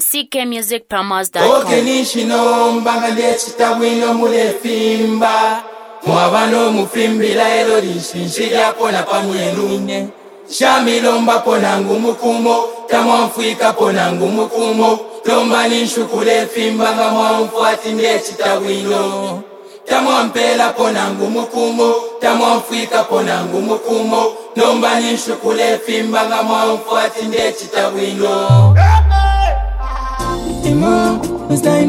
ckmusicpromos.com. Okenishino mbanga lechitawino mulefimba mwabano mufimbila elo lishinshija pona pamwenune shamilomba pona ngumukumo tamwamfuika pona ngumukumo lomba ninshukule fimba nga mwamfuati lechitawino tamwampela pona ngumukumo tamwamfuika pona ngumukumo lomba ninshukule fimba nga mwamfuati lechitawino. Mr.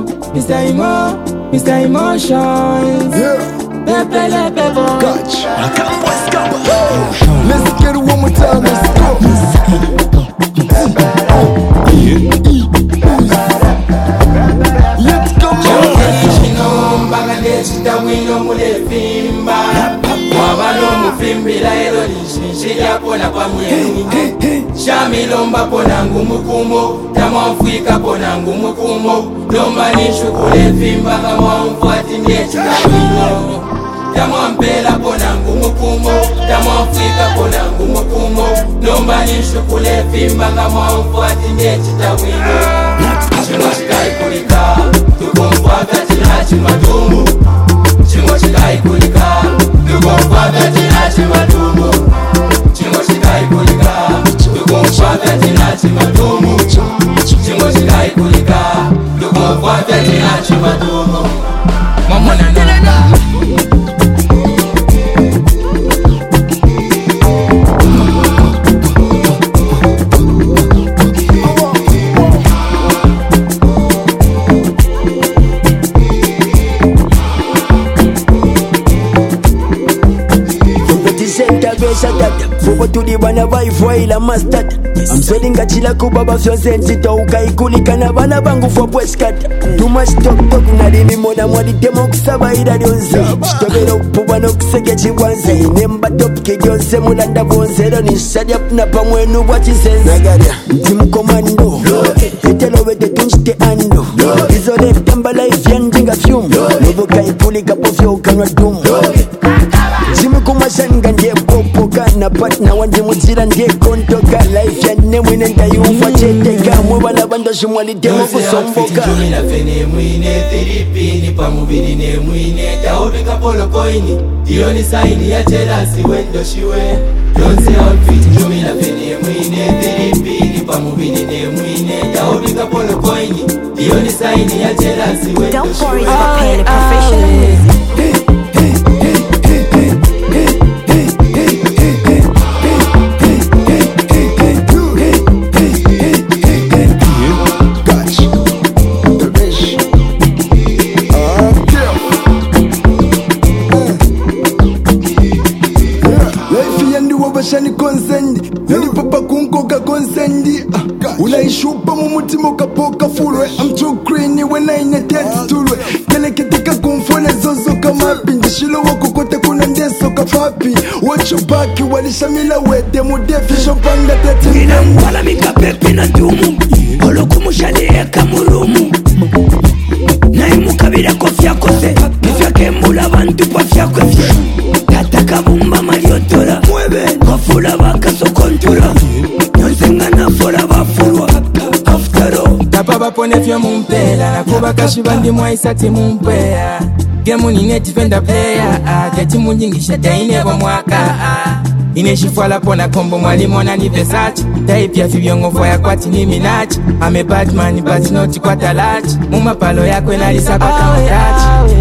Emotions. Pepe le pebo. Let's get it one more time. Let's go. Let's go. Shamilomba pona ngumukumo tamwamfuika pona ngumukumo lomba nishukule fimba nga mwamfuati ndechitawino tamwampela pona ngumukumo tamwamfuika pona ngumukumo lomba nishukule fimba nga mwamfuati ndechitawino chimwa chikaikulika tukumfuata chinachimadumu chimwa chikaikulika tukumfuata chinachimadumu chimwa chikaikulika tukumfuata chinachimadumu chimwa chikaikulika tukumfuata chinachimadumu mamona nana. Forward to the bana vibe while I'm mustard. I'm selling a chila kuba bafyo sensito ukaikulika na bana bangu for postcard. Too much talk na dimi mona mwadi demo kusaba ida dionze. Stobero puba no kusege chiwanze. Nemba top kidionse mulanda bonze. Doni shadi up na pamwenu wachi sense. Nagaria team commando. Etelo wete tunchite ando. Izo left tamba life yanjinga fume. Novo kaikulika pofyo ukanwa dumu. Jimu kumashanga ndiye popoka na partner wanje mutira ndiye kontoka life ya nemwine ndayufa cheteka mwebala bando shumwali demo kusomboka Jumina fene mwine thiripini pamubiri ne mwine taubika polo koini iyo ni saini ya jelasi wendo shiwe Yonse outfit jumina fene mwine thiripini pamubiri ne mwine taubika polo koini iyo ni saini ya jelasi wendo shiwe. Don't worry about paying a professional music. Shani konsendi nani papa kunkoka konsendi unaishupa mumutima ukapoka fulwe I'm too green when I need that tulwe kele kitika kumfone zozo kama pindi shilo wako kote kuna ndeso kafapi watch your back walishamila wete mudefi shopanga tete ina mwala mikapepe na dumu olo kumushali eka murumu na imu kabira kofya kose kifya kembula bantu pa fya kofya tata kabumba mariotora wafula bakasokontura nyonsenga nafora bafulwa aftaro Tapa bapone fyo mumpela nakuba kashiba ndi mwaisati mumpea gemu nine defender player keti munjingisha taine kwa mwaka ineshifwala pona kombo mwalimu nani Versace taipia fibyongo fwa kwati ni minachi ame Batman but not kwa talachi mumapalo yakwe nalisaka kama tachi.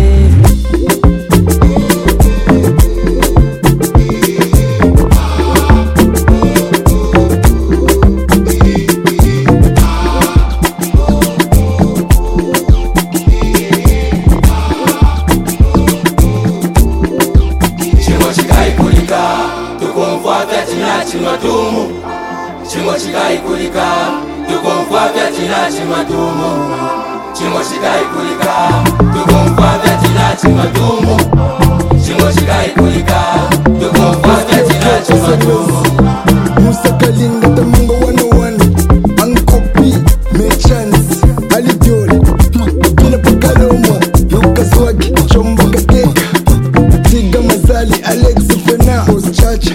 Chimatumu chimo chikaikulika tukomfuata chimatumu chimo chikaikulika tukomfuata chimatumu chimo chikaikulika tukomfuata chimatumu Musa Kalinga Tamunga 101 Ankopi Mechans Alidiole Kina Pakaloma Yuka Swagi Chombo Kateka Tiga Mazali Alex Fena Chacha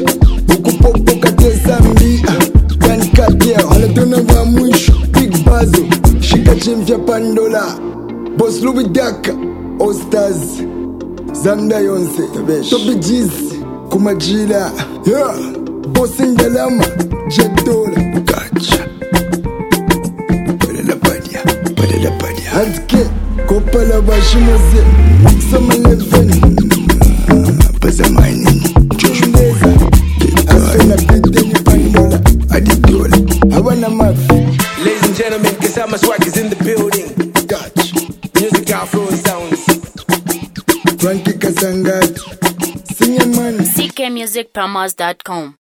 Ukupopo Katesa Mbia Kanika Tia Alatona wa mwisho Big Bazo Shika chimfya Pandola, Boss Louis Daka, All Stars, Zanda Yonse, Toby G's, Kumajila, yeah, Boss Indalama, Jetola, Gotcha. Padela Padia, Hatke, Kopala Bashimoze, Summer 11, Pazamani, Josh Meza, Afena Piteni Pandola, Aditola, Havana Maf. Ladies and gentlemen, Kasama Swag is in the building. Gotcha. Music Afro sounds. Frankie Kasangat, sing a man. CKMusicPromos.com